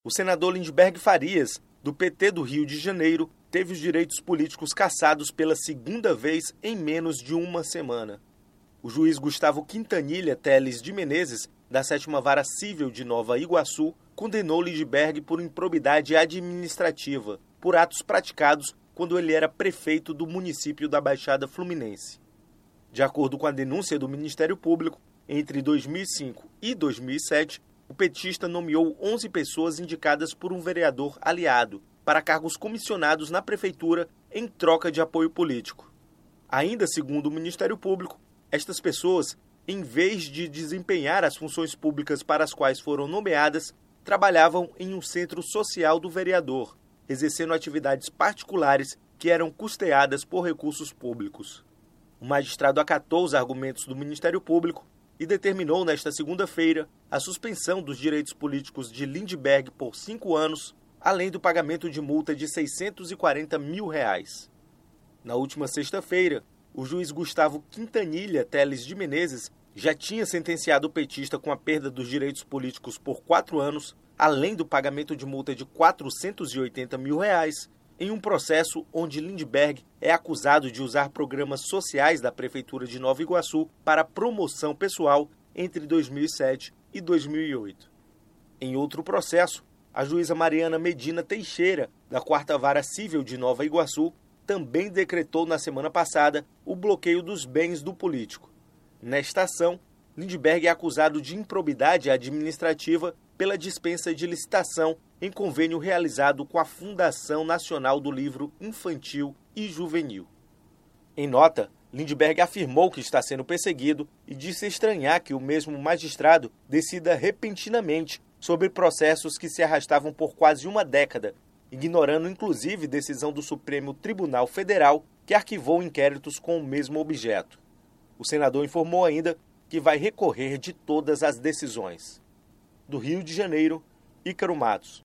O senador Lindbergh Farias, do PT do Rio de Janeiro, teve os direitos políticos cassados pela segunda vez em menos de uma semana. O juiz Gustavo Quintanilha Teles de Menezes, da 7ª Vara Cível de Nova Iguaçu, condenou Lindbergh por improbidade administrativa, por atos praticados quando ele era prefeito do município da Baixada Fluminense. De acordo com a denúncia do Ministério Público, entre 2005 e 2007, o petista nomeou 11 pessoas indicadas por um vereador aliado para cargos comissionados na prefeitura em troca de apoio político. Ainda segundo o Ministério Público, estas pessoas, em vez de desempenhar as funções públicas para as quais foram nomeadas, trabalhavam em um centro social do vereador, exercendo atividades particulares que eram custeadas por recursos públicos. O magistrado acatou os argumentos do Ministério Público e determinou nesta segunda-feira a suspensão dos direitos políticos de Lindbergh por 5 anos, além do pagamento de multa de R$ 640 mil. Na última sexta-feira, o juiz Gustavo Quintanilha Teles de Menezes já tinha sentenciado o petista com a perda dos direitos políticos por 4 anos, além do pagamento de multa de R$ 480 mil, em um processo onde Lindbergh é acusado de usar programas sociais da Prefeitura de Nova Iguaçu para promoção pessoal entre 2007 e 2008. Em outro processo, a juíza Mariana Medina Teixeira, da 4ª Vara Cível de Nova Iguaçu, também decretou na semana passada o bloqueio dos bens do político. Nesta ação, Lindbergh é acusado de improbidade administrativa pela dispensa de licitação em convênio realizado com a Fundação Nacional do Livro Infantil e Juvenil. Em nota, Lindbergh afirmou que está sendo perseguido e disse estranhar que o mesmo magistrado decida repentinamente sobre processos que se arrastavam por quase uma década, ignorando inclusive decisão do Supremo Tribunal Federal que arquivou inquéritos com o mesmo objeto. O senador informou ainda que vai recorrer de todas as decisões. Do Rio de Janeiro, Ícaro Matos.